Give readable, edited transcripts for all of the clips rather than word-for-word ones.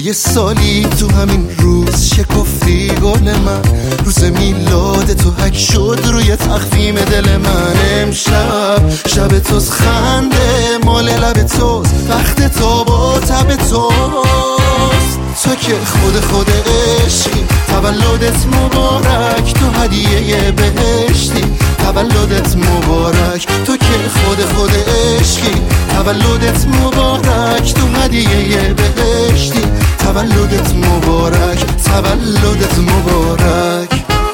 یه سالی تو همین روز شکفتی گل من، روز میلاد تو حک شد روی تخفیم دل من. امشب شب توست، خنده مال لب توست، وقت تو با تب توست. تو که خود عشقی، تولدت مبارک، تو هدیه بهشتی، تولدت مبارک. تو که خود عشقی، تولدت مبارک، تو هدیه بهشتی، تولدت مبارک، تولدت مبارک.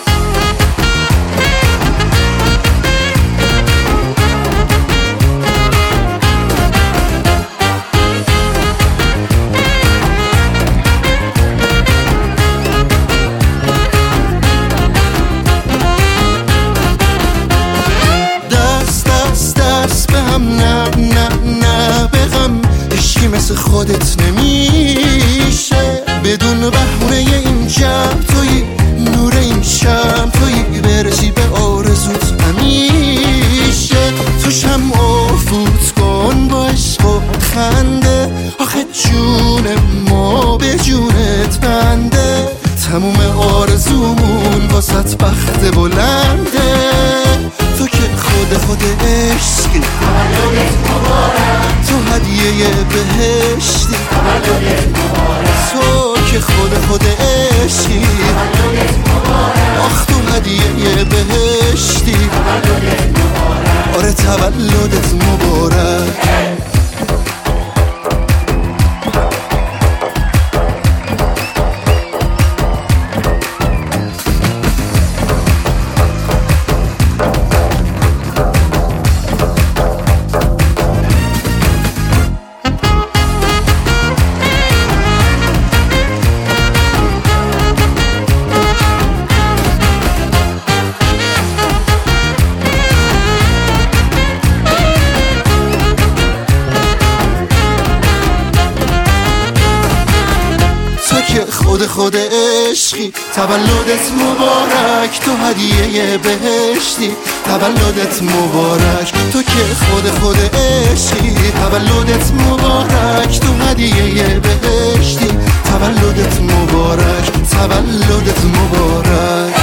مثل خودت نمیشه، بدون بهونه این شب توی نور این شب توی، برسی به آرزوت همیشه. تو شمع فوت کن با عشق و خنده، آخه جون ما به جونت بنده، تموم آرزومون واسط بخت بلنده. تو که خود عشقی، تولدت مبارک، تو هدیه بهشتی، تولدت مبارک. تو که خود عشقی، تولدت مبارک، آخ تو هدیه بهشتی، تولدت مبارک. آره تولدت مبارک. خود عشقی، تولدت مبارک، تو هدیه بهشتی، تولدت مبارک. تو که خود عشقی، تولدت مبارک، تو هدیه بهشتی، تولدت مبارک، تولدت مبارک.